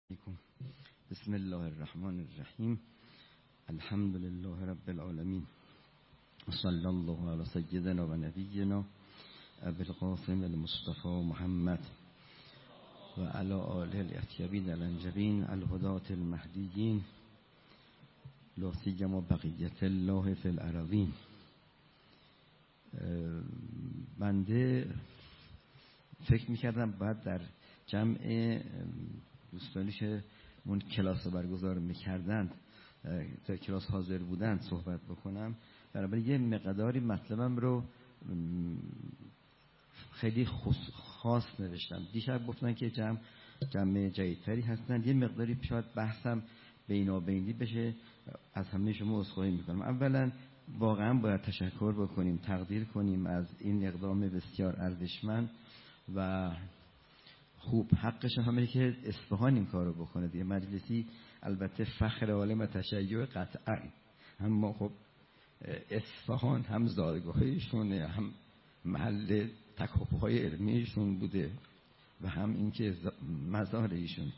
بسم الله الرحمن الرحیم. الحمد لله رب العالمین و صلی الله علی سیدنا و نبینا ابی القاسم المصطفى محمد و علی آله الاطیبین الانجبین الهداة المهدیین لا سیما بقیة الله فی الارضین. بنده فکر میکردم بعد در جمع دوستانی که اون کلاس رو برگزار میکردند تا کلاس حاضر بودند صحبت بکنم. برای یه مقداری مطلبم رو خیلی خاص نوشتم. دیشب گفتن که جمع جدیدتری هستند، یه مقداری شاید بحثم بینابینی بشه. از همه شما عذرخواهی میکنم. اولا واقعا باید تشکر بکنیم، تقدیر کنیم از این اقدام بسیار ارزشمند و خوب. حقش همه که اصفهان این کارو بکنه دیگه. مجلسی البته فخر عالم تشیع قطعا، اما خب اصفهان هم زادگاهیشونه، هم محل تکاپوهای علمیشون بوده و هم اینکه مزار ایشون.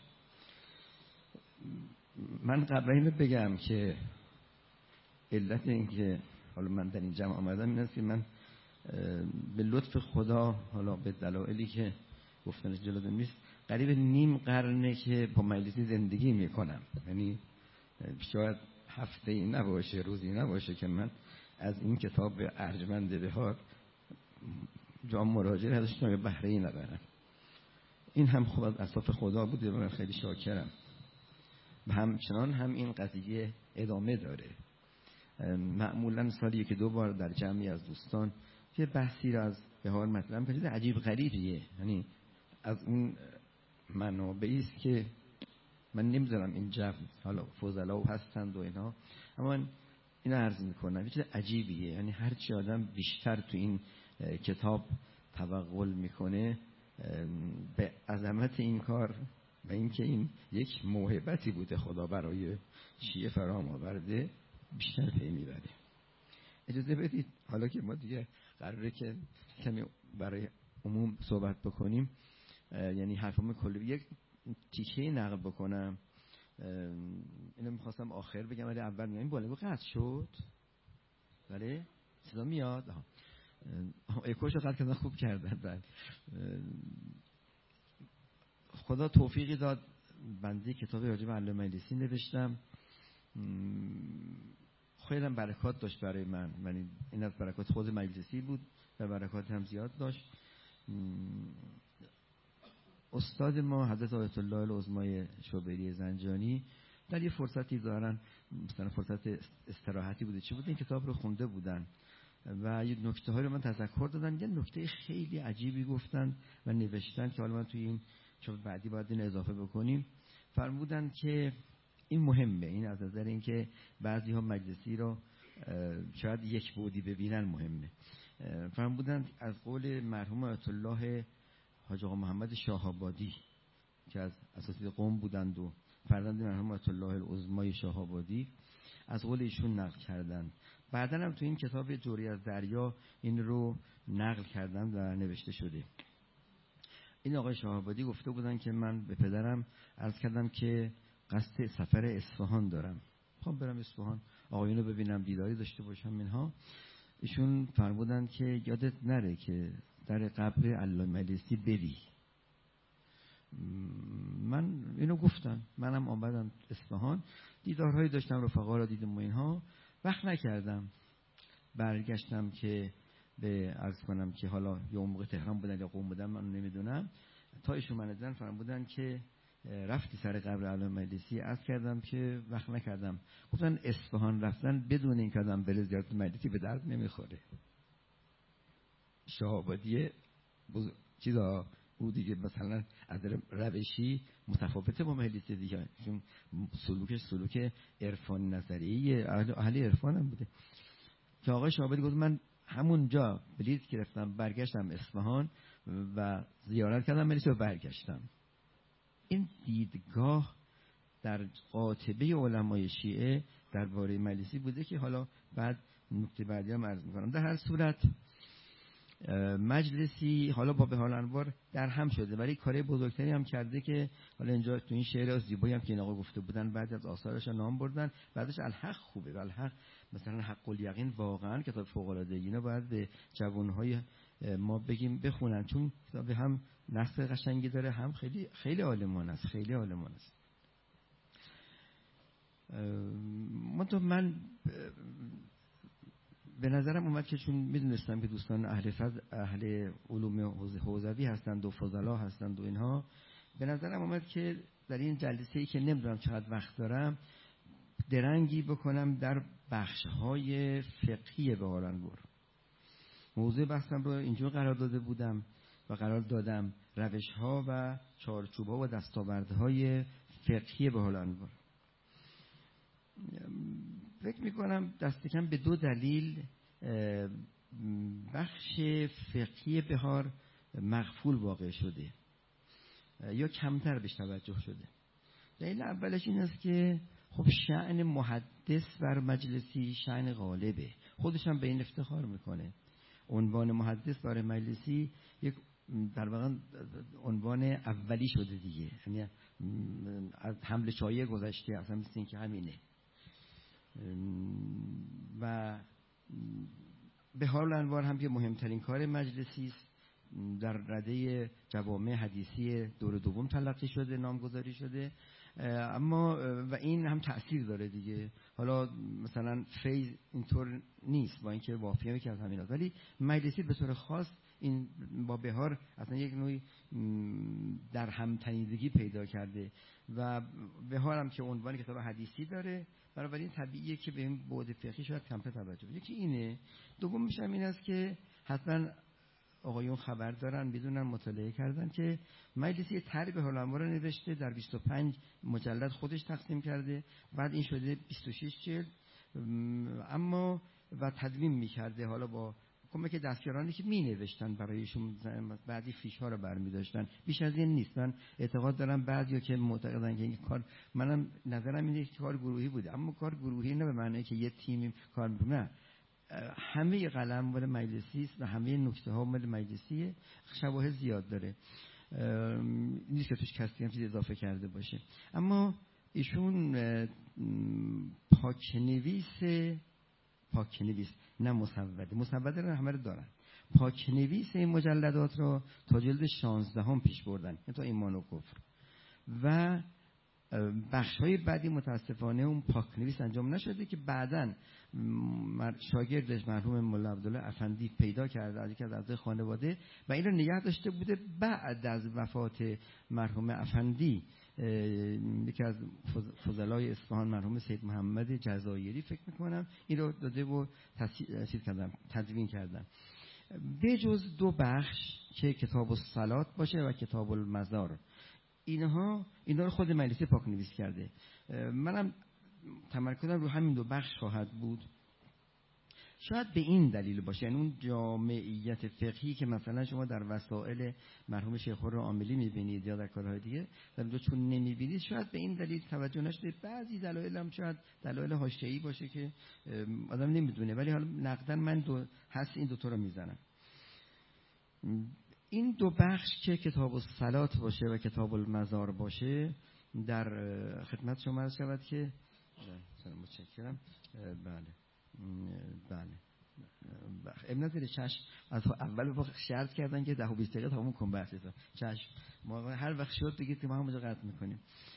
من قبل اینو بگم که علت اینکه حالا من در این جمع آمدم این است که من به لطف خدا، حالا به دلایلی که گفتنش جلوم نیست، قریب نیم قرنه که با مجلسی زندگی میکنم. یعنی شاید هفته ای نباشه، روزی نباشه که من از این کتاب ارجمند بهار جا مراجعه نداشتم یا بهره ای نبرم. این هم خب از اصاف خدا بوده و من خیلی شاکرم. و همچنان هم این قضیه ادامه داره. معمولا سالی یکی دو بار در جمعی از دوستان یه بحثی را از بهار مطرح کنید، عجیب غریبیه. یعنی از اون منابعی است که من نمیذارم این جو، حالا فضلا هستند و اینا، اما من اینو عرض میکنم یه چیز عجیبیه. یعنی هر چی آدم بیشتر تو این کتاب توغل میکنه به عظمت این کار و اینکه این یک موهبتی بوده خدا برای شیعه فرام آورده، بیشتر پی میبره. اجازه بدید حالا که ما دیگه قراره که کمی برای عموم صحبت بکنیم، یعنی حرفم کلی یک تیکه نقل بکنم. اینو میخواستم آخر بگم ولی اول میگم. این بالا قطع شد. بله صدا میاد. اکوشو قطع کردن، خوب کردن. بعد خدا توفیقی داد بنده کتاب راجع به علامه مجلسی نوشتم. خیلی هم برکات داشت برای من. این از برکات خود مجلسی بود و برکات هم زیاد داشت. استاد ما حضرت آیت الله العظمای شوبری زنجانی در یه فرصتی دارن، مثلا فرصت استراحتی بوده چی بوده، این کتاب رو خونده بودن و یه نکته های رو من تذکر دادن. یه نکته خیلی عجیبی گفتن و نوشتن که حالا من توی این چون بعدی باید این اضافه بکنیم. فرمودن که این مهمه، این از نظر این که بعضی ها مجلسی رو شاید یک بعدی ببینن مهمه. فرمودن از قول مرحوم آیت الله حاج آقا محمد شاه‌آبادی که از اساتید قم بودند و فرزند مرحوم آیت الله العظمای شاه‌آبادی، از قول ایشون نقل کردن. بعداً هم تو این کتاب جوری از دریا این رو نقل کردن و نوشته شده. این آقای شاه‌آبادی گفته بودن که من به پدرم عرض کردم که قصد سفر اصفهان دارم، میخوام برم اصفهان آقایونو ببینم، دیداری داشته باشم اینها. ایشون فرمودن که یادت نره که در قبر علامه مجلسی بری. من اینو گفتم. منم آمدم اصفهان، دیدارهایی داشتم، رفقا را دیدم و اینها، وقت نکردم. برگشتم که به عرض کنم که حالا یا موقع تهران بودن یا قم بودن من نمیدونم، تا ایشون من دیدن فرمودن که رفتی سر قبر علامه مجلسی؟ عرض کردم که وقت نکردم. گفتن اصفهان رفتن بدون این کردم بره زیارت مجلسی به درد نمیخوره. شاه‌آبادی چیزا او دیگه مثلا از روشی متفاوته با مجلسی دیگه، چون سلوکش سلوک عرفان نظریه، اهل عرفان هم بوده. که آقای شاه‌آبادی گفت من همونجا بلیط گرفتم برگشتم اصفهان و زیارت کردم مجلسی و برگشتم. این دیدگاه در قاطبه علمای شیعه درباره مجلسی بوده که حالا بعد نکته بعدی هم عرض میکنم. در هر صورت مجلسی حالا با بهار الانوار در هم شده، ولی کار بزرگتری هم کرده که حالا اینجا تو این شعر زیبایی هم که این آقا گفته بودن بعد از آثارش نام بردن. بعدش الحق خوبه، الحق مثلا حق الیقین واقعا کتاب فوق العاده، اینا باید به جوانهای ما بگیم بخونن، چون کتاب هم نص قشنگی داره، هم خیلی خیلی عالمانه است، خیلی عالمانه است. من به نظرم اومد که چون میدونستم که دوستان اهل علوم حوزوی هستند و فضلا هستند و اینها، به نظرم اومد که در این جلسه‌ای که نمیدونم چقدر وقت دارم درنگی بکنم در بخش‌های فقهی بهار الانوار. موضوع بحثم رو اینجور قرار داده بودم و قرار دادم روش‌ها و چارچوب‌ها و دستاوردهای فقهی بهار الانوار. فکر میکنم دست کم به 2 دلیل بخش فقهی بهار مغفول واقع شده یا کمتر بهش توجه شده. دلیل اولش این است که خب شأن محدث بر مجلسی شأن غالبه، خودش هم به این افتخار میکنه. عنوان محدث برای مجلسی یک در واقع عنوان اولی شده دیگه، یعنی از حمل شایعه گذشته، اصلا مثل این که همینه. و بهار الانوار هم که مهمترین کار مجلسی است، در رده جوامع حدیثی دور دوم تلقی شده، نامگذاری شده، اما و این هم تأثیر داره دیگه. حالا مثلا فیض اینطور نیست، با اینکه وافیه که از همین هست، ولی مجلسی به طور خاص این با بهار اصلا یک نوعی در هم تنیدگی پیدا کرده و بهار هم که عنوان کتاب حدیثی داره، بنابراین طبیعیه که به این بعد فقهی شاید کمتر توجه بشه. یکی اینه. دومش هم این است که حتما آقایون خبر دارن، میدونن، مطالعه کردن که مجلسی طرح بهار الانوار رو نوشته، در 25 مجلد خودش تقسیم کرده، بعد این شده 26 جلد، اما و تدوین می‌کرده حالا با کمک دستیارانی که می‌نوشتن برایشون، بعضی فیش‌ها رو برمی‌داشتن. بیش از این نیست. من اعتقاد دارم بعضیا که معتقدن که این کار، منم نظرم اینه که کار گروهی بوده، اما کار گروهی نه به معنی که یه تیمی کار می‌کنه. همه قلم مال مجلسی است و همه نکته ها مال مجلسیه. شواهد زیاد داره، نیست که توش کسی هم چیز اضافه کرده باشه. اما ایشون پاکنویس نه مسوده رو همه رو دارن. پاکنویس این مجلدات رو تا جلد 16 هم پیش بردن، یعنی تا ایمان و کفر، و بخش‌های بعدی متاسفانه اون پاکنویس انجام نشده که بعداً شاگردش مرحوم مولا عبدالله افندی پیدا کرده از یکی از اعضای خانواده و این رو نگه داشته بوده. بعد از وفات مرحوم افندی یکی از فضلای اصفهان مرحوم سید محمد جزایری فکر میکنم این رو داده و تدوین کردن. به جز 2 بخش که کتاب الصلات باشه و کتاب المزار، اینا رو خود مجلسی پاکنویس کرده. منم تمرکزم رو همین 2 بخش خواهد بود. شاید به این دلیل باشه، یعنی اون جامعیت فقهی که مثلا شما در وسائل مرحوم شیخ خورم عاملی میبینید یا در کارهای دیگه در اونجا چون نمیبینید، شاید به این دلیل توجه نشده. بعضی دلایل هم شاید دلایل حاشیه‌ای باشه که آدم نمیدونه، ولی حالا نقدن من این 2 تا رو میزنم. این 2 بخش که کتاب الصلات باشه و کتاب المزار باشه در خدمت شما عرض شود که متشکرم. بله ابن نداره چشم. از اول وقت شرط کردن که 10 و 20 دقیقه تموم کن بحثتون. چشم، ما هر وقت شد بگید که ما همونجا قطع میکنیم.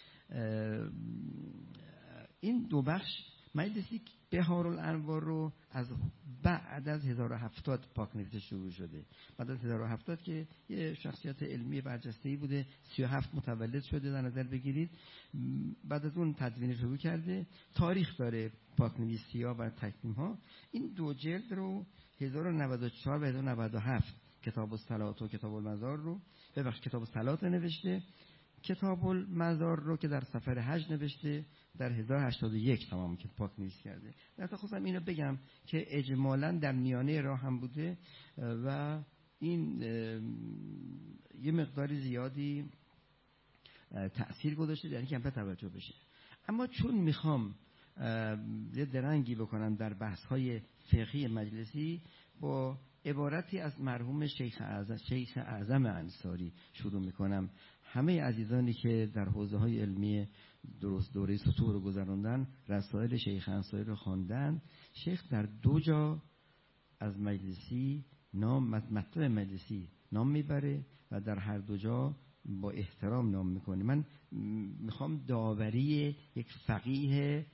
این 2 بخش مجلسی بهار الانوار رو از بعد از 1070 پاکنویس شروع شده. بعد از 1070 که یه شخصیت علمی برجسته‌ای بوده، 37 متولد شده در نظر بگیرید. بعد از اون تدوین شروع کرده. تاریخ داره پاکنویسی‌ها و تکمیم‌ها. این 2 جلد رو 1094 و 1097 کتاب الصلات و کتاب المزار رو کتاب الصلات نوشته. کتاب المزار رو که در سفر حج نوشته در 1081 تمام که پاکنویس کرده. در خواستم اینو بگم که اجمالاً در میانه راه هم بوده و این یه مقدار زیادی تأثیر گذاشته، یعنی کمتر توجه بشه. اما چون میخوام یه درنگی بکنم در بحث‌های فقهی مجلسی با عبارتی از مرحوم شیخ اعظم انصاری شروع میکنم. همه عزیزانی که در حوزه‌های علمی درست دوره سطوح رو گذراندن رسائل شیخ انصاری رو خواندن. شیخ در 2 جا از مجلسی مطلب مجلسی نام میبره و در هر 2 جا با احترام نام میکنه. من میخوام داوری یک فقیه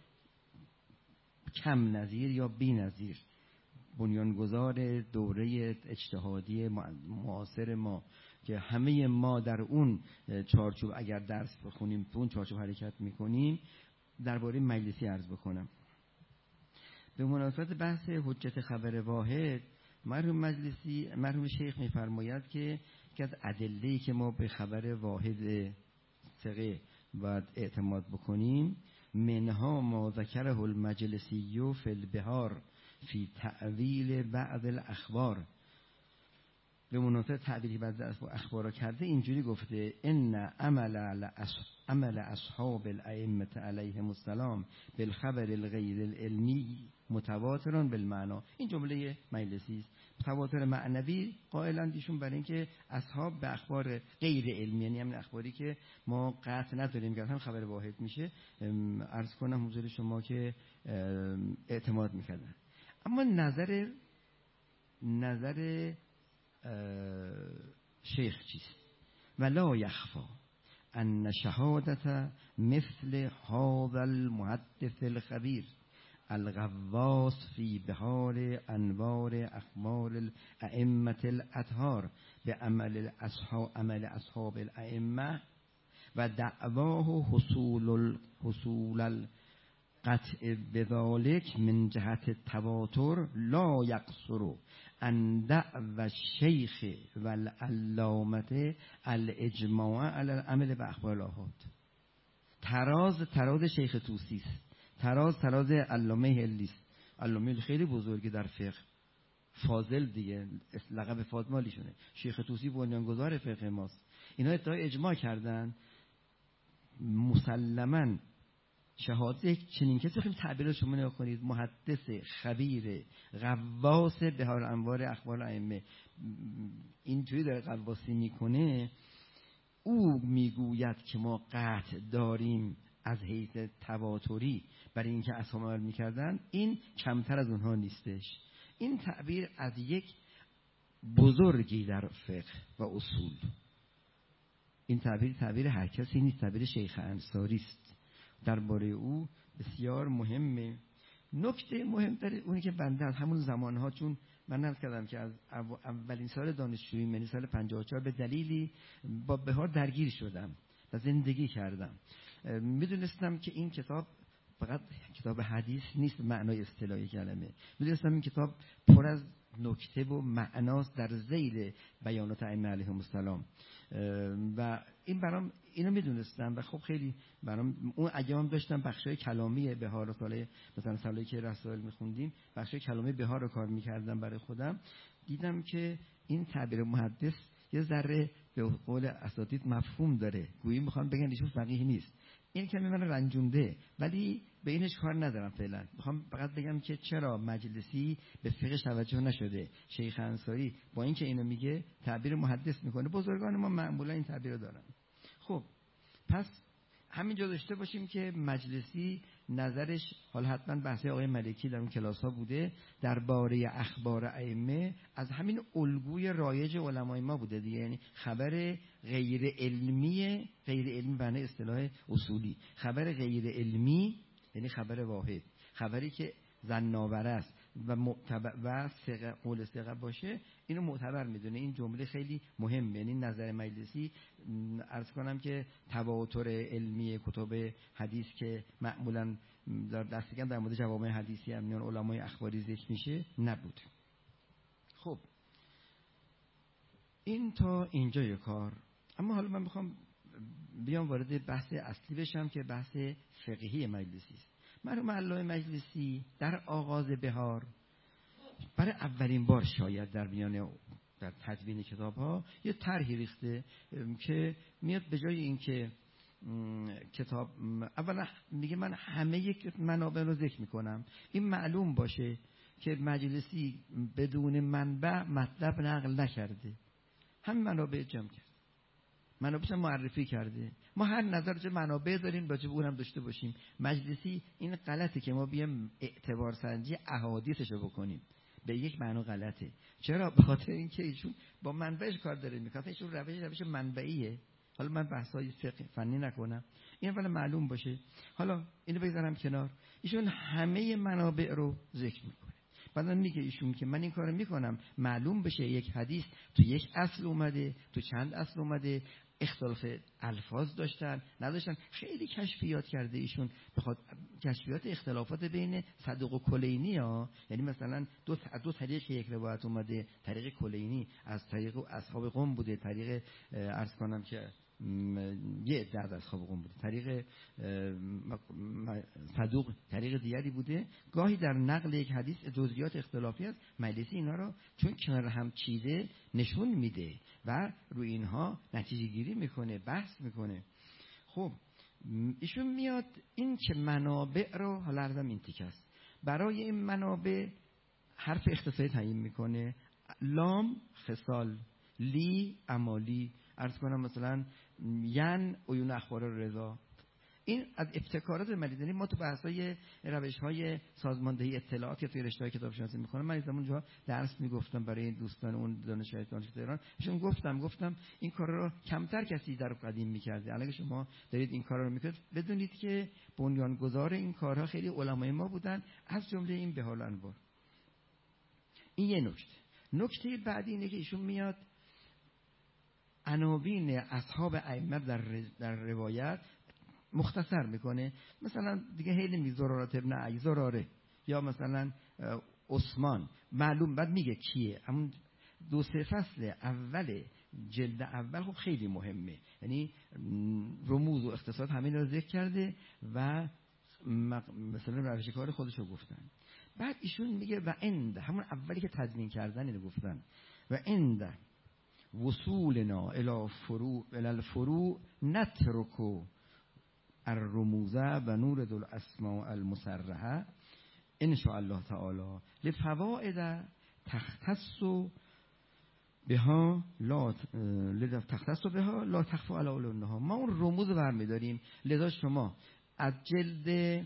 کم نظیر یا بی نظیر، بنیانگذار دوره اجتهادی معاصر ما که همه ما در اون چارچوب اگر درس بخونیم تو اون چارچوب حرکت میکنیم، درباره مجلسی عرض بکنم. به مناسبت بحث حجت خبر واحد، مرحوم شیخ میفرماید که یکی از ادله‌ای که ما به خبر واحد ثقه باید اعتماد بکنیم، منها ما ذکره المجلسی فی البحار فی تعویل بعض الاخبار. به مناسبت تعبیری بعض اخبار را کرده، اینجوری گفته ان عمل اصحاب الائمه علیهم السلام بالخبر الغیر العلمی متواتران بالمعنا. این جمله مجلسی است. تواتر معنوی قائلند ایشون برای اینکه اصحاب به اخبار غیر علمی، یعنی همین اخباری که ما قطع نداریم که هم خبر واحد میشه، عرض کنم حضور شما که اعتماد میکردن. اما نظر شیخ چیست؟ ولا یخفا ان شهادت مثل هذا المحدث الخبیر الغواص فی بحار انوار اخبار الائمه الاطهار به عمل اصحاب الائمه و دعواه حصول القطع بذلك من جهت التواتر لا یقصر ان دعوى الشیخ والعلامه الاجماع علی العمل باخبار الاحاد. تراز شیخ طوسی است، تراز علامه هلی است. علامه خیلی بزرگی در فقه، فاضل دیگه، لقب فاضمالیشونه. شیخ طوسی بنیانگذار فقه ماست. اینا ادعای اجماع کردن. مسلماً شهادت چنین کسی، خیلی تعبیر شما نگاه کنید، محدث خبیر غواص بحار انوار اخبار الائمه، اینجوری داره غواصی میکنه. او میگوید که ما قطع داریم از حیث تواتری برای اینکه اصحاب عمل میکردن، این کمتر از اونها نیستش. این تعبیر از یک بزرگی در فقه و اصول، این تعبیر هر کسی نیست، تعبیر شیخ انصاری است. درباره او بسیار مهمه. نکته مهمتر اونی که بنده از همون زمانها، چون من نقل کردم که از اولین سال دانشجویی، یعنی سال 54، به دلیلی با بهار درگیر شدم و زندگی کردم. میدونستم که این کتاب فقط کتاب حدیث نیست معنای اصطلاحی کلمه. میدونستم این کتاب پر از نکته و معناست در ذیل بیانات ائمه علیهم السلام و این برام اینو میدونستم و خب خیلی برام اون ایام داشتم بخشای کلامی بهار و سال مثلا سالی که رسائل میخوندیم بخشای کلامی بهار رو کار میکردم برای خودم، دیدم که این تعبیر محدث یه ذره به قول اساتید مفهوم داره، گویی میخوام بگن ایشون فقیه نیست. این کمی من رنجونده ولی به اینش کار ندارم فعلا. میخوام فقط بگم که چرا مجلسی به فقهش توجه نشده. شیخ انصاری با اینکه اینو میگه تعبیر محدث میکنه، بزرگان ما معمولا این تعبیر رو دارن. خب پس همینجا داشته باشیم که مجلسی نظرش، حالا حتما بحث آقای ملکی در اون کلاس ها بوده، درباره اخبار ائمه از همین الگوی رایج علمای ما بوده دیگه. یعنی خبر غیر علمی معنی اصطلاح اصولی، خبر غیر علمی یعنی خبر واحد، خبری که ظن‌آور است و معتبر و ثقه، قول ثقه باشه، اینو معتبر میدونه. این جمله خیلی مهمه. یعنی نظر مجلسی، عرض کنم که تواتر علمی کتب حدیث که معمولا دست کم در مورد جوامع حدیثی هم میان علمای اخباری ذکر میشه نبود. خب این تا اینجای کار. اما حالا من میخوام بیام وارد بحث اصلی بشم که بحث فقهی مجلسی است. مرحوم علامه مجلسی در آغاز بهار برای اولین بار شاید در تدوین کتاب ها یه طرحی ریخته که میاد به جای اینکه کتاب اولا میگه من همه یک منابع رو ذکر میکنم، این معلوم باشه که مجلسی بدون منبع مطلب نقل نکرده، هم منابع جمع کرد، منابعش معرفی کرده. ما هر نظر چه منابع داریم راجع به اونم داشته باشیم. مجلسی این غلطه که ما بیام اعتبار سنجی احادیثشو بکنیم، به یک معنی غلطه. چرا؟ به خاطر اینکه ایشون با منبعش کار داره میکنه، ایشون روش منبعیه. حالا من بحثای فقه فنی نکنم، این اولا معلوم باشه. حالا اینو بگذارم کنار. ایشون همه منابع رو ذکر میکنه. بعدن میگه ایشون که من این کارو میکنم معلوم بشه یک حدیث تو یک اصل اومده، تو چند اصل اومده، اختلاف الفاظ داشتن نداشتن. خیلی کشفیات کرده ایشون، بخواد کشفیات اختلافات بین صدوق و کلینی ها. یعنی مثلا دو طریق یک روایت اومده، طریق کلینی از طریق اصحاب قم بوده، طریق عرض کنم که یه عده از اصحاب قم بوده، طریق صدوق طریق دیگری بوده. گاهی در نقل یک حدیث جزئیات اختلافی است، مجلسی اینا رو چون کنار هم چیده نشون میده و روی اینها نتیجه گیری میکنه، بحث میکنه. خب ایشون میاد این که منابع رو، حالا عرضم این تیک است، برای این منابع حرف اختصاری تعیین میکنه. لام خصال، لی امالی. عرض کنم مثلا ین عیون اخبار رضا. این از ابتکارات ملیدنی. ما تو بحث‌های روش‌های سازماندهی اطلاعات یا توی رشته‌های کتاب شناسی می‌خونم، من از اونجا درس میگفتم برای دوستان اون دانشگاه تهران. ایشون گفتم این کارا رو کمتر کسی در قدیم می‌کرده. الان شما دارید این کارا رو می‌کنید، بدونید که بنیانگذار این کارها خیلی علمای ما بودن، از جمله این بهال انوار. این یه نکته. نکته بعدی اینه که ایشون میاد عناوین اصحاب ائمه در روایت مختصر میکنه. مثلا دیگه خیلی نمیگه زرارت ابن عی زراره، یا مثلا عثمان معلوم، بعد میگه کیه. همون 2-3 فصل اول جلد اول خب خیلی مهمه، یعنی رموز و اختصارات همین رو ذکر کرده و مثلا روش کار خودشو گفتن. بعد ایشون میگه و عند، همون اولی که تدوین کردن اینو گفتن، و عند وصولنا الی الفروع نترکو الرموزه و نور دل اسماء المصرحه ان شاء الله تعالی لفوائد تختص بها لا تخفى علی علونها. ما اون رموز برمی‌داریم، لذا شما از جلد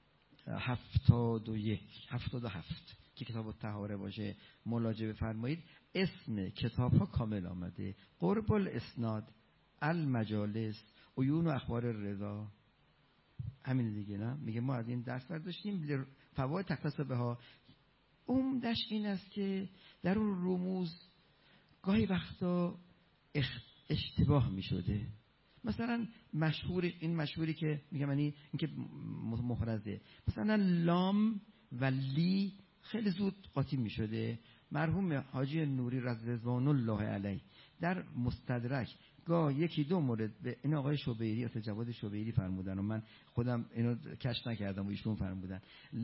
77 که کتاب الطهاره باشه مراجعه بفرمایید. اسم کتاب ها کامل آمده: قرب الاسناد، المجالس، عیون و اخبار رضا. همین دیگه، نه میگه ما از این درس برداشتیم. فواید تختص بها عمدش این است که در اون رموز گاهی وقتا اشتباه می شده. مثلا مشهوری که میگم، یعنی این که محرزه، مثلا لام و لی خیلی زود قاطی می شده. مرحوم حاجی نوری رضوان الله علیه در مستدرک یکی دو مورد به این آقای شبیری، اصلا جواد شبیری فرمودن و من خودم اینو کشف نکردم و ایشون فرمودن،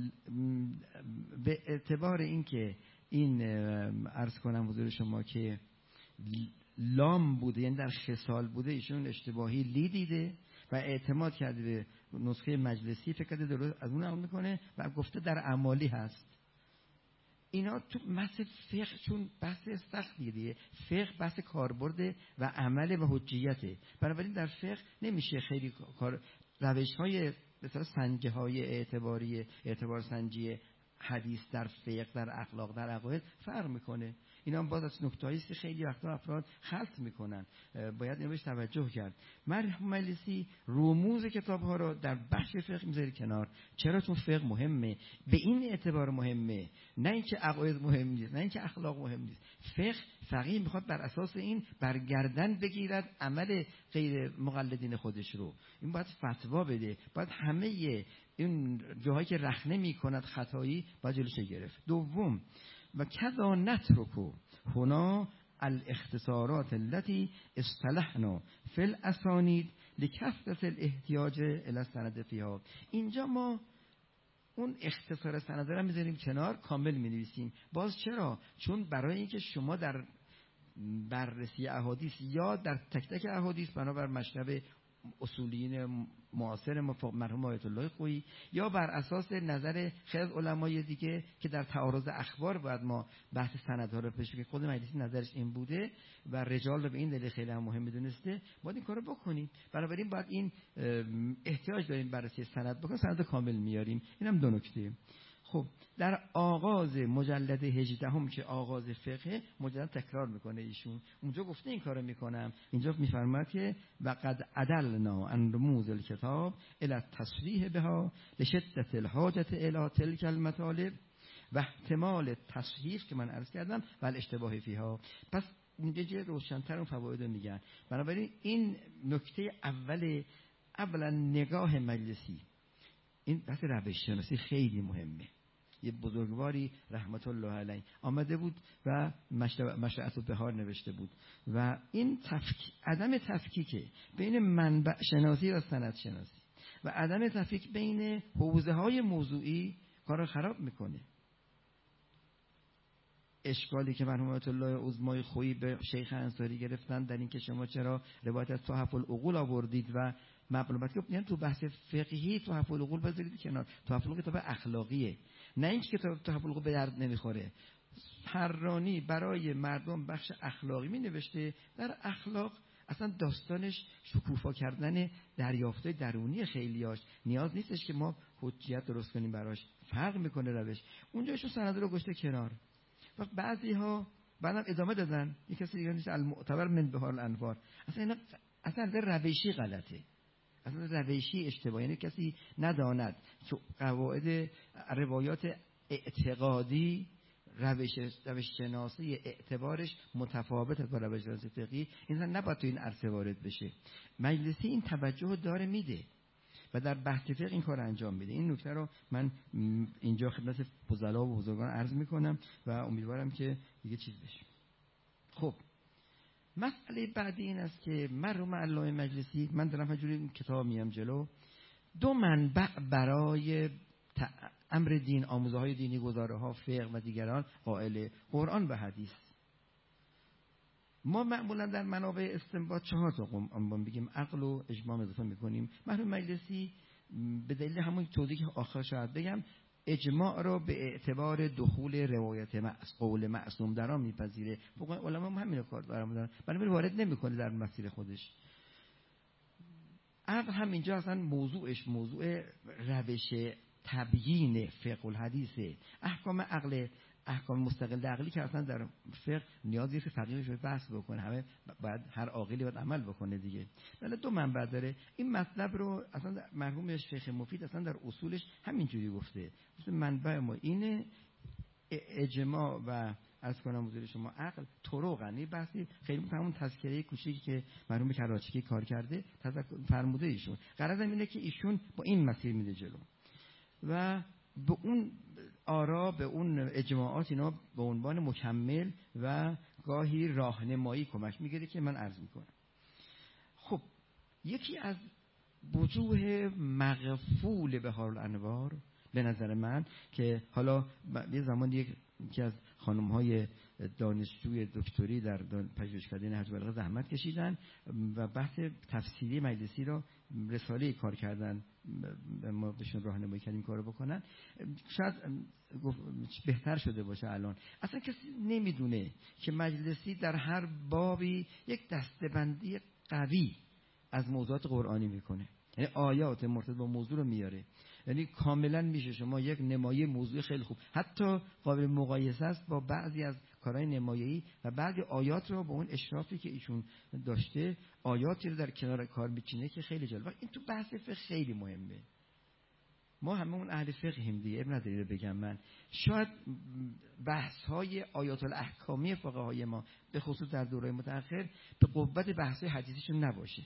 به اعتبار این که این عرض کنم حضور شما که لام بوده، یعنی در خصال بوده، ایشون اشتباهی لی دیده و اعتماد کرده به نسخه مجلسی، فکر کرده درست از اون عمل میکنه و گفته در اعمالی هست. اینا تو بحث فقه، چون بحث سختیه دیگه، فقه بحث کاربرد و عمل و حجیته، بنابراین در فقه نمیشه خیلی روش‌های مثلا سنجه های اعتبار سنجی حدیث در فقه، در اخلاق، در عقاید فرق میکنه. اینا هم باز از نکتهایی است که خیلی وقتا افراد خلط میکنن، باید اینو بهش توجه کرد. مرحوم مجلسی رموز کتاب ها رو در بخش فقه میذاره کنار. چرا؟ چون فقه مهمه، به این اعتبار مهمه، نه اینکه عقاید مهم نیست، نه اینکه اخلاق مهم نیست. فقیه میخواد بر اساس این برگردن بگیرد عمل غیر مقلدین خودش رو. این باید فتوا بده، باید همه این جاهایی که رخنه میکند خطایی باید جلوش گرفت. دوم، و کذا نترکو هنا الاختصارات التي اصطلحنا فی الاسانید لکثرة الاحتیاج الی السند فیها. اینجا ما اون اختصار سند رو میذاریم کنار، کامل مینویسیم. باز چرا؟ چون برای اینکه شما در بررسی احادیث یا در تک تک احادیث بنابر مشرب اصولیین معاصر مرحوم آیت الله خویی، یا بر اساس نظر خیلی از علمای دیگه که در تعارض اخبار باید ما بحث سندها رو پیش بگیریم. خود مجلسی نظرش این بوده و رجال رو به این دلیل خیلی مهم می‌دونسته، باید این کارو بکنیم. بنابراین باید این احتیاج داریم بررسی سند بکنیم، سند کامل میاریم. اینم دو نکته. خب در آغاز مجلد 18 که آغاز فقه، مجلد تکرار میکنه ایشون، اونجا گفته این کارو میکنم، اینجا میفرماید که وقد عدلنا عن رموز الکتاب الی التصریح بها لشدت الحاجت الی تلک المطالب و احتمال تصحیح که من عرض کردم و الاشتباه فیها. پس اونجا جه روشن‌تر اون فواید رو میگن. بنابراین این نکته اولا نگاه مجلسی، این بحث روش شناسی خیلی مهمه. یه بزرگواری رحمت الله علیه آمده بود و مشرعت البحار نوشته بود و این عدم تفکیک بین منبع شناسی و سند شناسی و عدم تفکیک بین حوزه های موضوعی کار رو خراب میکنه. اشکالی که مرحوم آیت الله عظمای خویی به شیخ انصاری گرفتن در این که شما چرا روایت از تحف العقول آوردید و مطلوبات که یعنی تو بحث فقهی تحف العقول بذارید کنار. تحف العقول کتاب اخلاقیه، نه اینکه کتاب تحف العقول به درد نمیخوره. حرانی برای مردم بخش اخلاقی می نوشته. در اخلاق اصلا داستانش شکوفا کردن دریافت‌های درونی خیلیاش، نیاز نیستش که ما حجیت درست کنیم براش، فرق میکنه روش. اونجاشو سند رو گذاشته کنار. وقت بعضی‌ها بعدم ادامه دادن، یک کسی دیگه نیست المعتبر من بهار الانوار. اصلا روشی غلطه، اصلا روشی اشتباهی. یعنی کسی نداند که قواعد روایات اعتقادی روش شناسی اعتبارش متفاوت با روش شناسی فقهی، این نباید تو این عرصه وارد بشه. مجلسی این توجه داره میده و در بحث فقه این کار انجام میده. این نکته رو من اینجا خدمت فضلا و بزرگان عرض میکنم و امیدوارم که دیگه چیز بشه. خب مسئله بعدی این است که مرحوم علامه مجلسی، من دارم همجوری کتاب میام جلو، دو منبع برای امر دین، آموزه های دینی، گزاره ها، فقه و دیگران قائل، قرآن و حدیث. ما معمولا در منابع استنباط 4 تا بگیم عقل و اجماع اضافه میکنیم. مرحوم مجلسی به دلیل همون توضیحی که آخر شاید بگم، اجماع را به اعتبار دخول روایت قول معصوم در آن میپذیره. فقها علما هم همین کار دارن، بنابراین وارد نمیکنه در مسیر خودش. عقل هم اینجا اصلا موضوعش موضوع روش تبیین فقه الحدیثه. احکام عقل، احکام مستقل عقلی که اصلا در فقه نیازی که فقیهش رو بحث بکنه، همه بعد هر عاقلی باید عمل بکنه دیگه. ولی دو منبع داره. این مطلب رو اصلا مرحوم شیخ مفید اصلا در اصولش همینجوری گفته. منبع ما اینه، اجماع و از کنم حضور شما عقل طرقنی بحثی خیلی همون تذکره کوچیکی که مرحوم کراچی کار کرده فرموده ایشون. غرضم اینه که ایشون با این مسیر میده جلو و به اون آرا، به اون اجماعات اینا به عنوان مکمل و گاهی راهنمایی کمک میگیره که من عرض میکنم. خب یکی از وجوه مغفول بهار الانوار به نظر من که حالا یه زمان یکی از خانم‌های دانشجوی دکتری در پژوهشکده نهج البلاغه زحمت کشیدن و بحث تفسیری مجلسی را رساله کار کردن، ما بهشون راهنمایی کردیم کارو بکنن. شاید بهتر شده باشه الان. اصلا کسی نمیدونه که مجلسی در هر بابی یک دسته‌بندی قوی از موضوعات قرآنی میکنه، یعنی آیات مرتبط با موضوع رو میاره. یعنی کاملا میشه شما یک نمایی موضوع خیلی خوب، حتی قابل مقایسه است با بعضی از کارهای نمایه‌ای و بعضی آیات رو با اون اشرافی که ایشون داشته، آیاتی رو در کنار کار میچینه که خیلی جالب. این تو بحث فقه خیلی مهمه. ما هممون اهل فقهیم دیگه، ابن نداره بگم من. شاید بحث‌های آیات الاحکامی فقهای ما به خصوص در دوره متأخر به قوت بحث‌های حدیثیشون نباشه.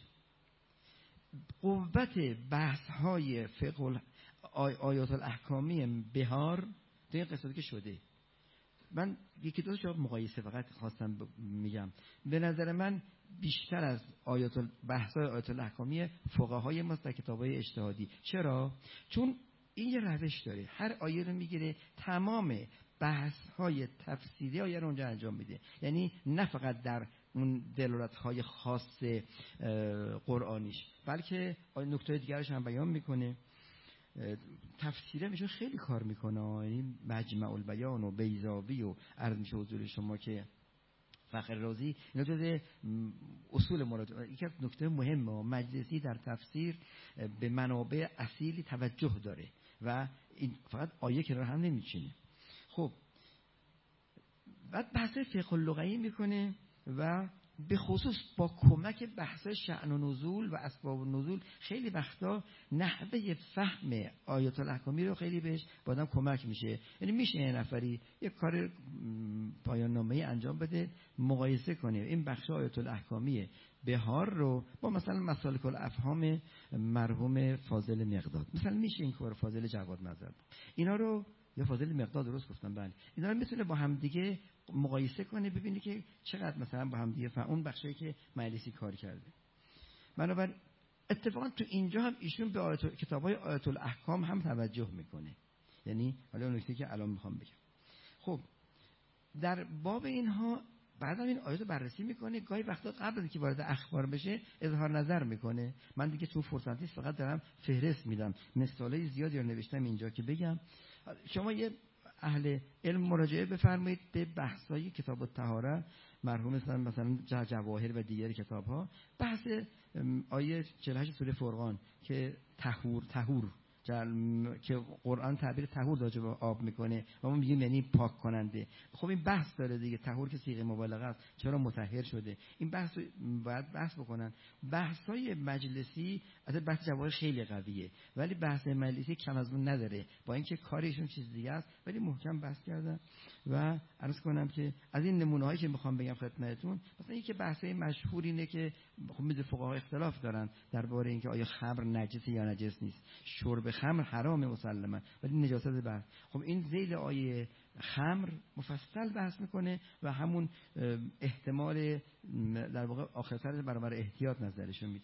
قوت بحث‌های فقه آیات الاحکامی بهار این قصه که شده. من یکی دو تا مقایسه فقط خواستم میگم. به نظر من بیشتر از بحث‌های آیات الاحکامی فقهای ما در کتاب‌های اجتهادی. چرا؟ چون این یه روش داره، هر آیه رو میگیره، تمام بحث‌های تفسیری آیه رو اونجا انجام میده. یعنی نه فقط در اون دلالت‌های خاص قرآنیش، بلکه نکته دیگرش هم بیان میکنه. تفسیره میشه خیلی کار میکنه، یعنی مجمع البیان و بیضاوی و عرض میشه حضور شما که فخر رازی، اینا جزء اصول مراجعه. یکی از نکته مهمه مجلسی در تفسیر به منابع اصیلی توجه داره و این فقط آیه کنار هم نمیچینه. خب بعد بحث فقه اللغوی میکنه و به خصوص با کمک بحث شأن و نزول و اسباب النزول خیلی وقتا نحوه فهم آیات الاحکامی رو خیلی بهش با آدم کمک میشه. یعنی میشه یه نفری یک کار پایان نامه‌ای انجام بده، مقایسه کنه این بخش آیات الاحکامی بهار رو با مثلا مسالک الافهام مرحوم فاضل مقداد، مثلا میشه این کار فاضل جواد مذهب، اینا رو یا فاضل مقداد درست گفتم بله، اینا رو میتونه با هم دیگه مقایسه کنه ببینی که چقدر مثلا با هم دیگه اون بخشی که مجلسی کار کرده. بنابراین اتفاقا تو اینجا هم ایشون به کتاب‌های آیات الاحکام هم توجه میکنه. یعنی حالا اون نکته که الان میخوام بگم، خب در باب اینها بعد این آیات رو بررسی میکنه، گاهی وقتا قبل از اینکه وارد اخبار بشه اظهار نظر میکنه. من دیگه تو فرصت نیست، فقط دارم فهرست میدم، مثالای زیادی رو نوشتم اینجا که بگم. شما یه اهل علم مراجعه بفرمایید به بحث‌های کتاب الطهاره مرحوم مثلا جواهر و دیگر کتاب‌ها، بحث آیه 48 سوره فرقان که طهور که قرآن تعبیر طهور راجع به آب میکنه و ما میگیم یعنی پاک کننده. خب این بحث داره دیگه، طهور که صیغه مبالغه است، چرا مطهر شده؟ این بحث باید بحث بکنن. بحث‌های مجلسی از بحث جواهر خیلی قویه، ولی بحث مجلسی کم از اون نداره، با اینکه کارشون چیز دیگه است ولی محکم بحث کردن. و عرض کنم که از این نمونه‌هایی که میخوام بگم خدمتتون، مثلا یکی بحث‌های مشهور اینه که خب میگه فقها اختلاف دارن درباره اینکه آیا خمر نجس یا نجس نیست. شرب خمر حرام مسلما ولی نجاست بحث. خب این ذیل آیه خمر مفصل بحث میکنه و همون احتمال در واقع آخرتر برابر احتیاط نظرشو میده.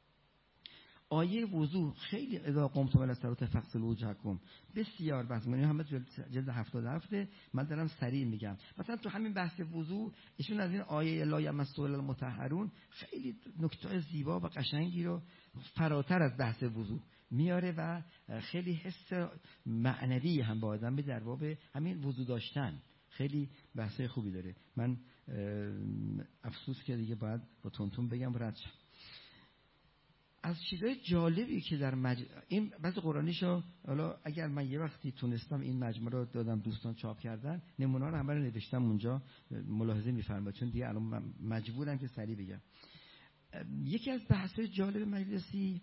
آیه وضو خیلی اذا قمتم الی الصلاه فاغسلوا وجوهکم بسیار بحث می‌کنه، همه جلد 77 من دارم سریع میگم. مثلا تو همین بحث وضو ایشون از این آیه لا یمسوا الا المطهرون خیلی نکته زیبا و قشنگی رو فراتر از بحث وضو میاره و خیلی حس معنوی هم با آدم در باب همین وضو داشتن خیلی بحث خوبی داره. من افسوس که دیگه باید با تونتون بگم رد شم. از چیزای جالبی که در این بعضی قرآنیشو، حالا اگر من یه وقتی تونستم این مجموعه رو دادم دوستان چاپ کردن، نمونه رو همه رو نوشتم اونجا، ملاحظه می‌فرمایید چون دیگه الان مجبورم که سریع بگم. یکی از بحث‌های جالب مجلسی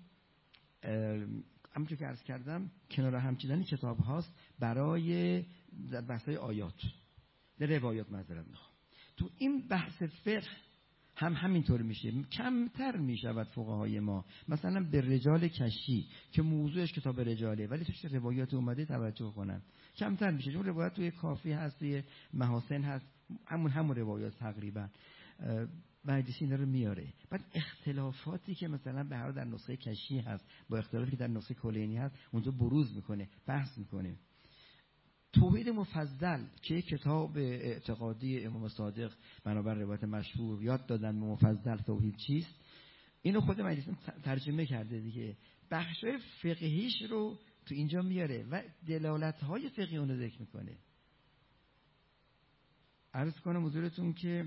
همونجور که عرض کردم کنار هم چیدن کتاب هاست برای بحث‌های آیات در روایات معذرت میخوام. تو این بحث فقه هم همینطور میشه، کمتر میشود فقهای ما مثلا به رجال کشی که موضوعش کتاب رجاله ولی توش روایات اومده توجه کنن، کمتر میشه چون روایت توی کافی هست، توی محاسن هست، همون روایات تقریبا مجلسی اینا رو میاره. بعد اختلافاتی که مثلا به هر در نسخه کشی هست با اختلافی که در نسخه کلینی هست اونجا بروز میکنه، بحث میکنه. توحید مفضل که کتاب اعتقادی امام صادق بنابر روایت مشهور یاد دادن به مفضل توحید چیست، اینو خود مجلسی ترجمه کرده دیگه، بخشای فقهیش رو تو اینجا میاره و دلالت‌های فقهی اون رو ذکر میکنه. عرض کنم حضورتون که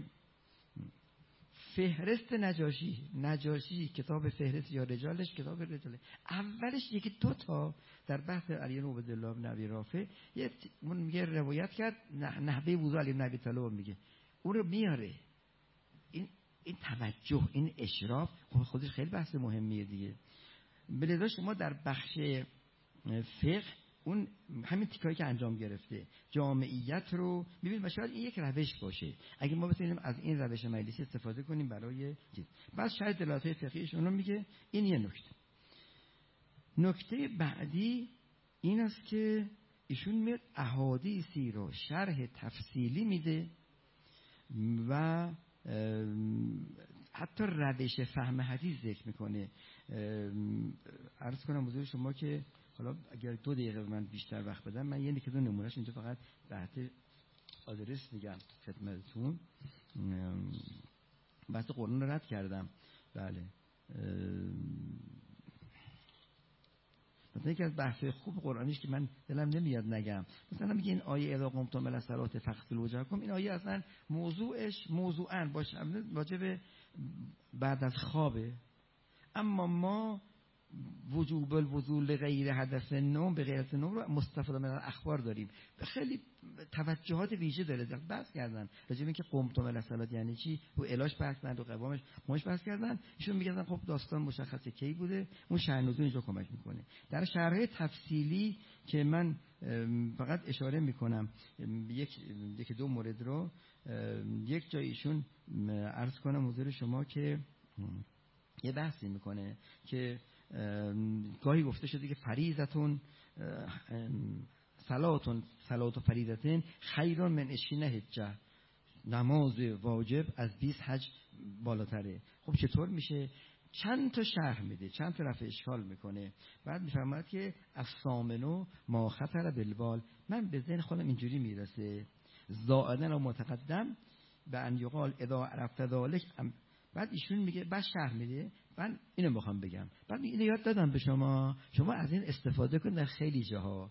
فهرست نجاشی کتاب فهرست یا رجالش کتاب رجاله، اولش یکی دو تا در بحث علی بن عبدالله بن ابی رافع اون میگه روایت کرد نحوه وضو علی بن ابی طالب میگه، اون رو میاره. این توجه، این اشراف خودش خیلی بحث مهمیه دیگه. بلذا شما در بخش فقه اون همین تیکایی که انجام گرفته جامعیت رو ببین و شاید این یک روش باشه اگه ما بتونیم از این روش مجلسی استفاده کنیم برای چیز. بس شاید دلالت‌های فقهیش اونو میگه. این یه نکته بعدی این است که ایشون میاد احادیثی رو شرح تفصیلی میده و حتی روش فهم حدیث ذکر میکنه. عرض کنم حضور شما که حالا اگر 2 دقیقه من بیشتر وقت بدم من یه دو نمونهش اینجا فقط تحت آدرس میگم خدمتتون. بحث قرآن رو رد کردم. بله مثلا یکی از بحث‌های خوب قرآنیش که من دلم نمیاد نگم، مثلا میگه این آیه اذا قمتم الی الصلاة فاغسلوا وجوهکم، این آیه اصلا موضوعاً راجع به بعد از خوابه، اما ما وجوب الوضوء لغیر حدث نوم به غیر حدث نوم رو مستفاده من اخبار داریم، خیلی توجهات ویژه داره. بحث کردن راجع به اینکه قمتم الی الصلاة یعنی چی، و الاش بحث کردن، و قوامش ماش بحث کردن. ایشون میگن خب داستان مشخصه کی بوده، اون شرح نزول اینجا کمک میکنه. در شرح تفصیلی که من فقط اشاره میکنم یک دو مورد رو، یک جای ایشون عرض کنم حضور شما که یه بحثی میکنه که گاهی گفته شده که فریضتون صلات و فریضتین خیرون من 20 حجه، نماز واجب از 20 حج بالاتره. خب چطور میشه؟ چند تا شرح میده، چند تا رفع اشکال میکنه. بعد میفرماید که الثامنو ما خطر بالبال، من به ذهن خودم اینجوری میرسه زائدن و متقدم به ان یقال اذا عرفت ذلک. بعد ایشون میگه، بعد شرح میده، من اینو میخوام بگم، بعد اینو یاد دادم به شما از این استفاده کن در خیلی جاها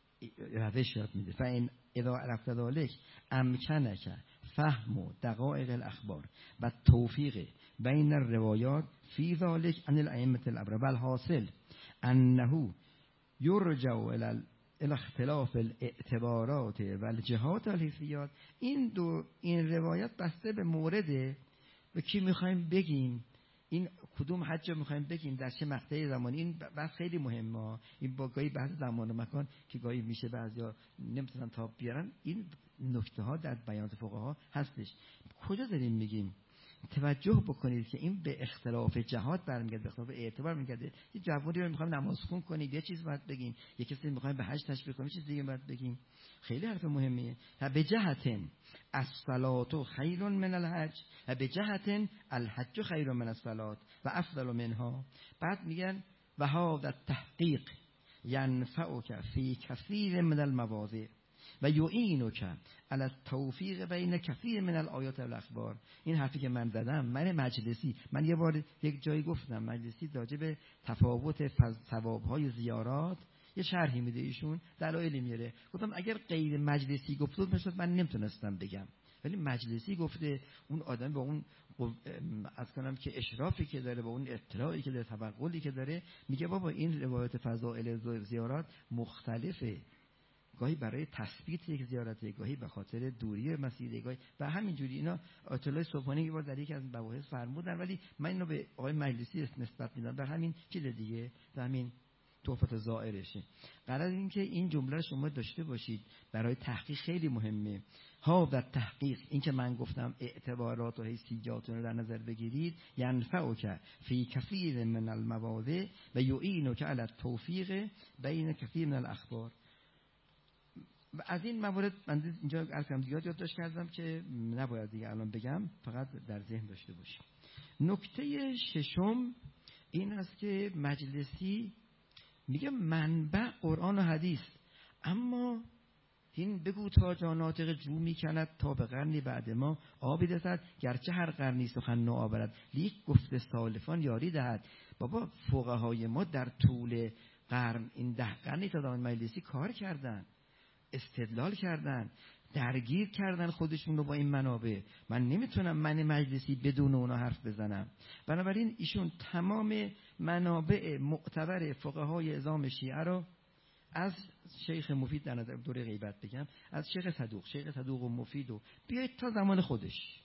روش یاد میده. فإن اذا عرفت ذلک امکنک فهم و دقایق الاخبار و توفیق بین الروایات فی ذلک عن الائمه الابرار، بل حاصل انه یرجع الی اختلاف الاعتبارات و الجهات الحسیات. این روایت بسته به مورد و کی میخوایم بگیم، این کدوم حج میخوایم بگیم، در چه مقطع زمانی. این بحث خیلی مهمه. این با گاهی بحث زمان و مکان که گاهی میشه بعضیا نمیتونن تاب بیارن، این نکته ها در بیان فقها هستش. کجا داریم میگیم؟ توجه بکنید که این به اختلاف جهات برمیگرده، به اختلاف اعتبار میگرده. یه جوانی رو میخوایم نماز خون کنید یه چیز باید بگیم، یه کسی میخوایم به حج تشویق کنیم چیز دیگه باید بگیم. خیلی حرف مهمیه. به جهت الصلاة خیر من الحج و به جهت الحج خیر من الصلاة و افضل منها. بعد میگن و هذا التحقیق ينفعك فی کثیر من المواضع و یعینک علی التوفیق بین کثیر من الآیات و الاخبار. این حرفی که من زدم، من مجلسی، من یه بار یک جایی گفتم مجلسی راجع به تفاوت ثواب‌های زیارات یه شرحی میده ایشون، دلایلی میاره. گفتم اگر غیر مجلسی گفت بود من نمیتونستم بگم، ولی مجلسی گفته، اون آدم با اون از کنم که اشرافی که داره، با اون اطلاعی که داره، توقلی که داره، میگه بابا این روایت فضائل زیارات مختلفه، گاهی برای تثبیت یک زیارته، گاهی به خاطر دوری مسیر، گاهی و همینجوری. اینا آیت الله صبحانی یه بار در یکی از مباحث فرمودن، ولی من اینو به آقای مجلسی نسبت میدم، در همین چیز دیگه، در همین تحفت زائرشه. قرار این که این جمله رو شما داشته باشید، برای تحقیق خیلی مهمه. ها در تحقیق این که من گفتم اعتبارات و حیثیات رو در نظر بگیرید، ینفعک فی کثیر من المواضع و یعینک علی التوفیق بین کثیر من الاخبار. از این موارد من اینجا ارکام زیاد یادداشت کردم که نباید دیگه الان بگم، فقط در ذهن داشته باشید. نکته ششم این است که مجلسی میگه منبع قرآن و حدیث، اما این بگو تا جا ناطق جو میکند تا به قرنی بعد ما آبی رسد، گرچه هر قرنی سخن نو آورد لیک گفت سالفان یاری دهد. بابا فقهای ما در طول قرن، این 10 قرنی تا زمان مجلسی کار کردن، استدلال کردن، درگیر کردن خودشون رو با این منابع. من نمیتونم من مجلسی بدون اونا حرف بزنم. بنابراین ایشون تمام منابع معتبر فقهای اعظام شیعه رو از شیخ مفید در نظر دوره غیبت بگم، از شیخ صدوق و مفید و بیایید تا زمان خودش،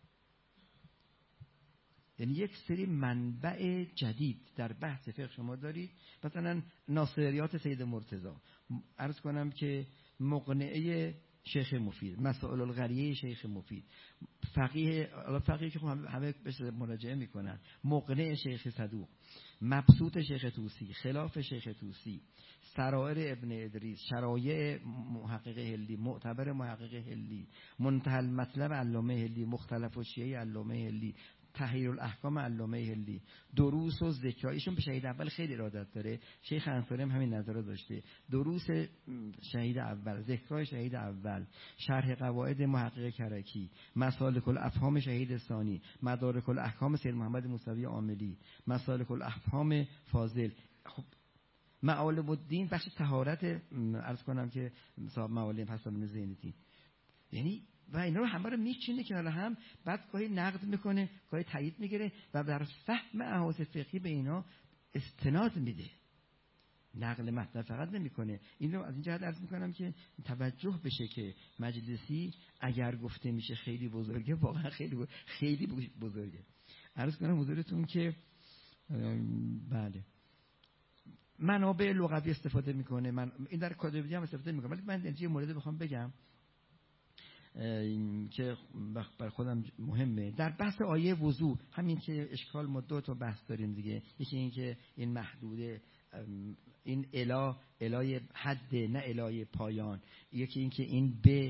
یعنی یک سری منبع جدید در بحث فقه شما دارید. مثلا ناصریات سید مرتضی، عرض کنم که مقنعه شیخ مفید، مسائل القریه شیخ مفید، فقیه که همه بهش مراجعه میکنن، مقنع شیخ صدوق، مبسوط شیخ طوسی، خلاف شیخ طوسی، سرائر ابن ادریس، شرایع محقق هلی، معتبر محقق هلی، منتهى المطلب علامه هلی، مختلف الشیعه علامه هلی، تحریر الاحکام علامه هلی، دروس و ذکر، ایشون به شهید اول خیلی ارادت داره، شیخ انصاری هم همین نظر داشته. دروس شهید اول، ذکرای شهید اول، شرح قواعد محقق کرکی، مسالک الافهام شهید ثانی، مدارک الاحکام سید محمد موسوی عاملی، مسالک الافهام فاضل. خب معالم الدین بخش طهارت عرض کنم که صاحب معالم حسن زینتی، یعنی و اینا رو همه رو میچینه کنار هم، بعد گاهی نقد میکنه، گاهی تایید میگیره و در فهم احادیث فقهی به اینا استناد میده، نقل متن فقط نمیکنه. این رو از این جهت عرض میکنم که توجه بشه که مجلسی اگر گفته میشه خیلی بزرگه، واقعا خیلی بزرگه. عرض کنم حضورتون که بله منابع لغوی استفاده میکنه، من این در کادویدی هم استفاده میکنم، ولی من یه مورد بخوام بگم که بر خودم مهمه. در بحث آیه وضو همین که اشکال ما دو تا بحث داریم دیگه، یکی این که این محدوده، این الای حد نه الای پایان، یکی این که این به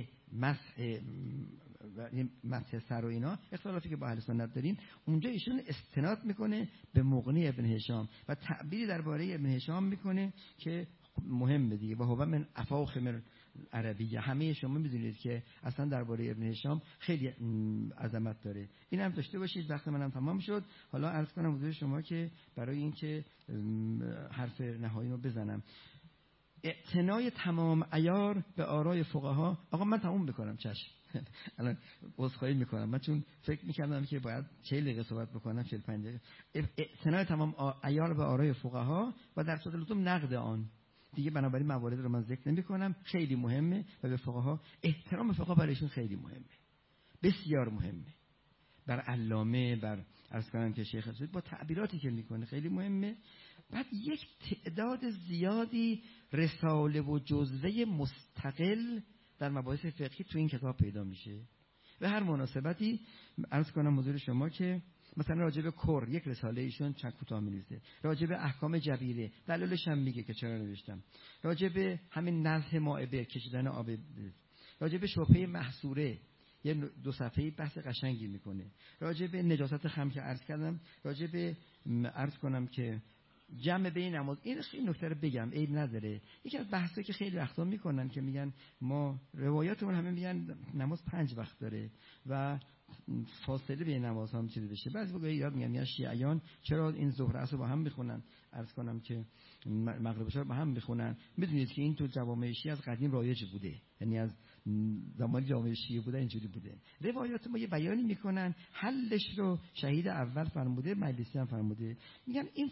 مسح سر و اینا اختلافی که با اهل سنت داریم. اونجا ایشون استناد میکنه به مغنی ابن هشام و تعبیری درباره ابن هشام میکنه که مهمه دیگه، و هو من افاخر عربیه. همه شما میدونید که اصلا درباره ابن هشام خیلی عظمت داره. این هم داشته باشید. وقت منم تمام شد. حالا عرض کنم حضور شما که برای این که حرف نهایی رو بزنم، اعتنای تمام عیار به آرای فقها. آقا من تموم بکنم چشم. الان عذرخواهی میکنم، من چون فکر میکردم که باید 40 دقیقه صحبت بکنم، 45 دقیقه. اعتنای تمام عیار به آرای فقها و در صورت لزوم نقد آن دیگه. بنابراین موارد رو من ذکر نمی کنم، خیلی مهمه و به فقها احترام فقها برایشون خیلی مهمه، بسیار مهمه. بر علامه، بر عرض کنم که شیخ رسول با تعبیراتی که میکنه خیلی مهمه. بعد یک تعداد زیادی رساله و جزوه مستقل در مباحث فقهی تو این کتاب پیدا میشه. و هر مناسبتی عرض کنم حضور شما که مثلا راجع به کر یک رساله ایشون چند کوتاه می‌نویسه، راجع به احکام جبیره دلایلش هم میگه که چرا نوشتم، راجع به همین نزح مائبه کشیدن آب، راجع به شبهه محصوره یه 2 صفحه‌ای بحث قشنگی میکنه، راجع به نجاست خمر که عرض کردم، راجع به عرض کنم که جمع بین نماز. این خیلی نکته رو بگم عیب نداره. یکی از بحثایی که خیلی وقتا میکنن که میگن ما روایاتمون همه میگن نماز 5 وقت داره و فاصله بین نمازها هم چیزی بشه. بعضی وقتا یاد میگن شیعیان چرا این ظهر عصر با هم میخونن، عرض کنم که مغرب عشا با هم میخونن. میدونید که این تو جوامع شیعه از قدیم رایج بوده، یعنی از زمان جامعه شیعه بوده اینجوری بوده. روایات ما یه بیانی میکنن، حلش رو شهید اول فرموده، مجلسی هم فرموده. میگن این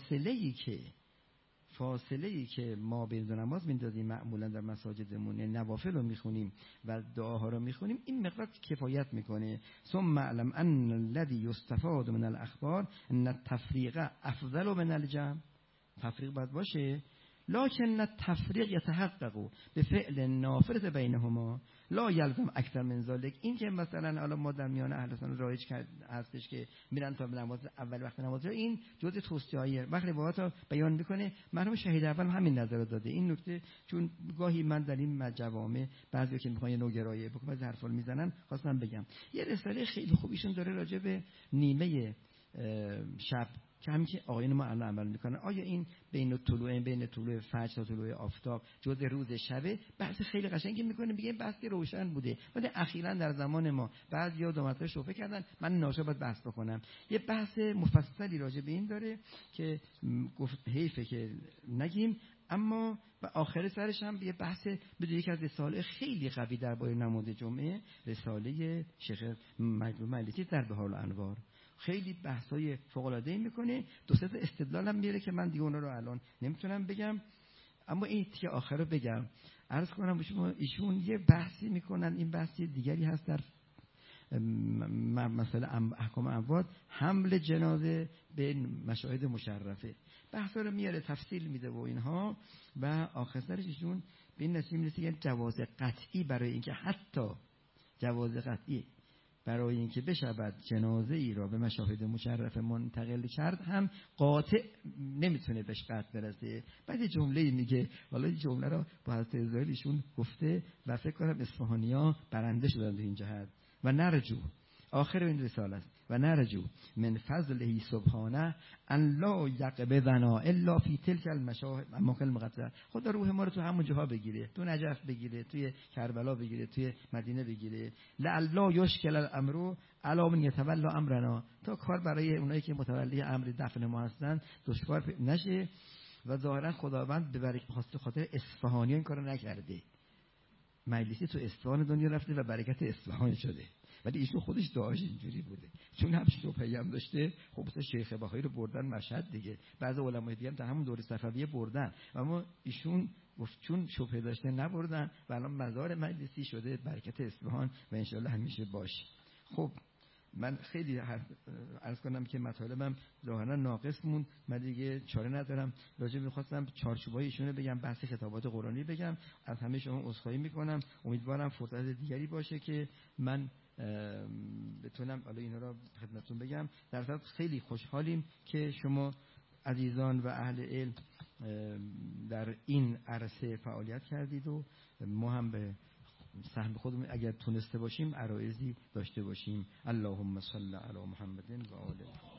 فاصله ای که ما بین دو نماز میندازیم معمولا در مساجدمون، نوافل رو میخونیم و دعاها رو میخونیم، این مقدار کفایت میکنه. ثم اعلم ان الذي يستفاد من الاخبار ان التفریق افضل من الجمع. تفریق باید باشه، لكن التفریق یتحقق به فعل نافله بینهما لا یلزم اکثر من ذلك. این که مثلا حالا ما در میان اهل سنت رایج هستش که میرن تا نماز اول وقت نماز، این جزء توصیه‌ای وقت روایات بیان میکنه. مرحوم شهید اول همین نظر داده. این نکته چون گاهی من در این جوامع بعضی که میخوان نوگرایی بکنن بعضی حرفا میزنن، خواستم بگم یه رساله خیلی خوب ایشون داره راجع به نیمه شب که همین که آقایون ما الان عمل میکنن، آیا این بین طلوع فجر تا طلوع آفتاب جزء روز شبه؟ بحث خیلی قشنگی میکنه، میگه بحث روشن بوده، ولی اخیراً در زمان ما بعضیا دو مرتبه شوفه کردن. من ناشه باید بحث بکنم. یه بحث مفصلی راجع به این داره که گفت حیفه که نگیم، اما و آخر سرش هم یه بحث بدون یک از رساله خیلی قوی درباره نماز جمعه، رساله شیخ مجلسی در بهار الانوار، خیلی بحث‌های فوق‌العاده‌ای میکنه. 2-3 استدلال هم میاره که من دیگه اونا رو الان نمیتونم بگم، اما این تیکه آخر رو بگم. عرض کنم شما ایشون یه بحثی میکنن، این بحثی دیگری هست در مسئله احکام اموات، حمل جنازه به مشاهد مشرفه. بحثا رو میاره تفصیل میده و اینها، و آخر سرش ایشون به این نتیجه میرسه که جواز قطعی برای اینکه حتی جواز قطعی برای اینکه بشود جنازه ای را به مشاهد مشرفه منتقل کرد هم قاطع نمیتونه بهش قطع برسه. بعد جمله‌ای میگه، حالا این جمله را با حضرت اسرائیلیشون گفته و فکر کنم اصفهانی‌ها برنده شدن در این جهت. و نرجو آخر این رساله است و نرجو من فضله سبحانه ان لا یقبضنا الا فی تلک المکان المقدسه. خدا روح ما رو تو همون جاها بگیره، تو نجف بگیره، توی کربلا بگیره، توی مدینه بگیره. لعلا یشکل الامر علی من یتولی امرنا، تا کار برای اونایی که متولی امر دفن ما هستن دشوار نشه. و ظاهرا خداوند به خاطر اصفهانی این کارو نکرده. مجلسی تو اصفهان دنیا رفته و برکت اصفهان شده، ولی ایشون خودش دعاش اینجوری بوده، چون هم شبهه‌ای هم داشته. خب مثلا شیخ بهایی رو بردن مشهد دیگه، بعضی علمای دیگه هم در همون دوره صفویه بردن، اما ایشون گفت چون شبهه داشته نبردن و الان مزار مجلسی شده، برکت اصفهان و ان شاءالله همیشه باشه. خب من خیلی عرض کنم که مطالبم ظاهرا ناقص موند، من دیگه چاره ندارم. راجع می‌خواستم چارچوبای ایشونو بگم، بحث کتابات قرآنی بگم. از همه شما عذرخواهی میکنم، امیدوارم فرصت دیگری باشه که من بتونم حالا اینا رو خدمتتون بگم. در ضمن خیلی خوشحالیم که شما عزیزان و اهل علم در این عرصه فعالیت کردید و ما هم به سهم خودمون اگر تونسته باشیم عرایضی داشته باشیم. اللهم صل علی محمد و آله.